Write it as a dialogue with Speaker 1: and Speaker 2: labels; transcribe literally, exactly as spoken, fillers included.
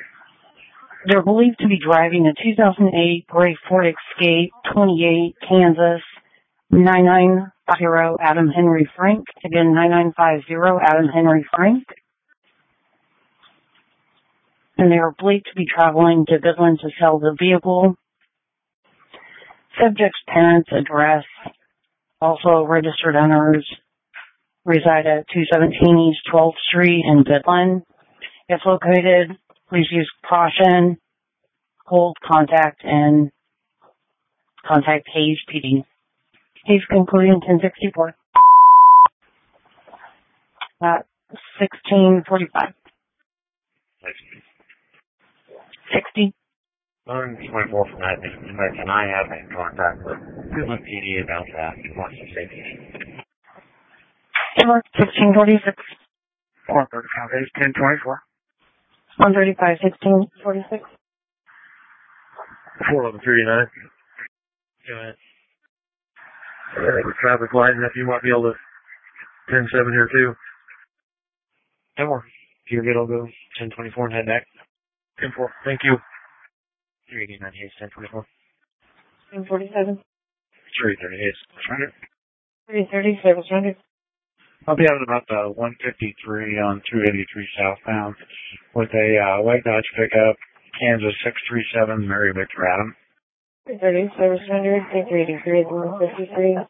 Speaker 1: They're believed to be driving a two thousand eight gray Ford Escape, twenty-eight, Kansas, nine nine five zero Adam Henry Frank. Again, nine nine five zero Adam Henry Frank. And they are believed to be traveling to Midland to sell the vehicle. Subject's parents' address, also registered owners, reside at two seventeen East twelfth Street in Midland. If located, please use caution, hold contact, and contact Hayes P D. Hayes concluding ten sixty-four at sixteen forty-five. sixty.
Speaker 2: one twenty-four from that, can I have in contact with Midland P D about that? What's the safety?
Speaker 1: sixteen forty-six.
Speaker 2: one thirty-five, ten twenty-four.
Speaker 1: one thirty-five, sixteen forty-six.
Speaker 2: four eleven thirty-nine. Go ahead. Uh, the traffic light, and if you might be able to ten seven here too. ten four. If you're good, I'll go ten twenty-four and head back. ten four. Thank you. three eighty-nine, Hayes, ten twenty-four.
Speaker 1: ten forty-seven.
Speaker 2: three thirty, Hayes.
Speaker 1: three thirty, service rendered.
Speaker 2: I'll be out at about the one fifty-three on two eighty-three southbound with a uh, white Dodge pickup, Kansas six three seven, Mary Victor Adam.
Speaker 1: three thirty, service rendered. three eighty-three, one fifty-three.